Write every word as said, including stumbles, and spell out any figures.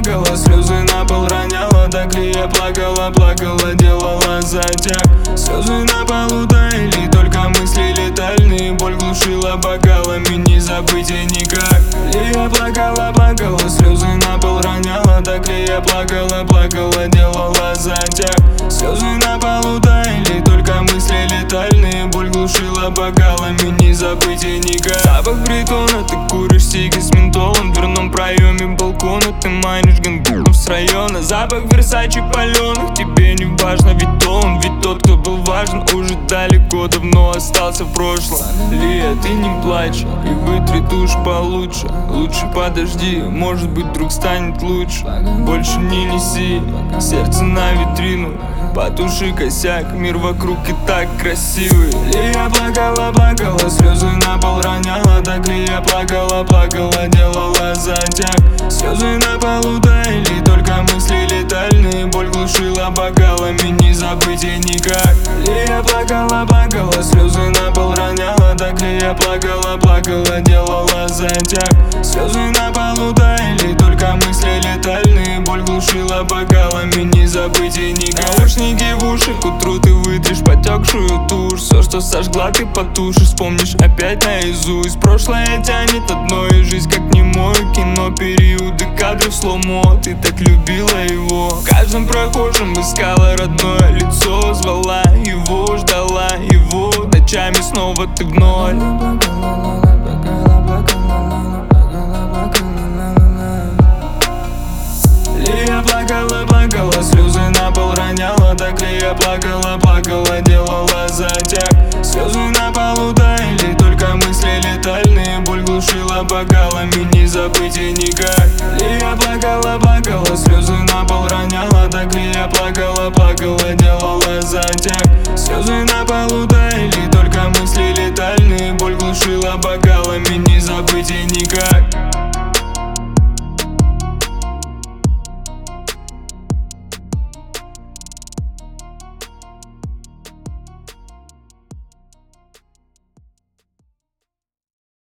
плакала, слезы на пол роняла. Так ли я плакала, плакала, делала затяг. Слезы на полу таяли, только мысли летальные. Боль глушила бокалами, не забыть и никак. Ли я плакала, плакала, слезы на пол роняла. Так ли я плакала, плакала, делала затяг. Слезы на полу таяли, только мысли летальные. Боль глушила бокалами, не забыть и никак. Запах притона, ты куришь сиги с ментолом. В дверном проеме балкона ты манишь гангунов с района. Запах Версачи паленых, тебе не важно, ведь он, ведь тот, кто был важен, уже далеко давно остался в прошлом. Лия, ты не плачь и вытри тушь получше. Лучше подожди, может быть вдруг станет лучше. Больше не неси сердце на витрину, потуши косяк, мир вокруг и так красивый. Лия плакала, плакала, слезы на пол роняла. Так ли я плакала, плакала, делала затяг. Слезы на полу таяли, только мысли летальные. Боль глушила бокалами, не забыть и никак. Лия плакала, плакала, слезы на пол роняла. Так ли я плакала, плакала, делала затяг. Слезы на полу таяли, только мысли летальные. Боль глушила бокалами, не забыть и никак. Наушники в уши, к утру ты вытришь потекшую тушь. Все, что сожгла, ты потушишь, вспомнишь опять наизусть. Прошлое тянет одно, и жизнь как немое кино. Периоды кадров сломо, ты так любила его. В каждом прохожем искала родное лицо. Звала его, ждала его, ночами снова ты в ноль. Лия плакала, плакала, слезы на пол роняла. Так ли я плакала, плакала, делала затяг. Слезы на полу таяли, только мысли летальные. Боль глушила бокалами, не забыть и никак. Лия плакала, плакала, слезы на пол роняла. Так ли я плакала, плакала, делала затяг. Слезы на полу таяли.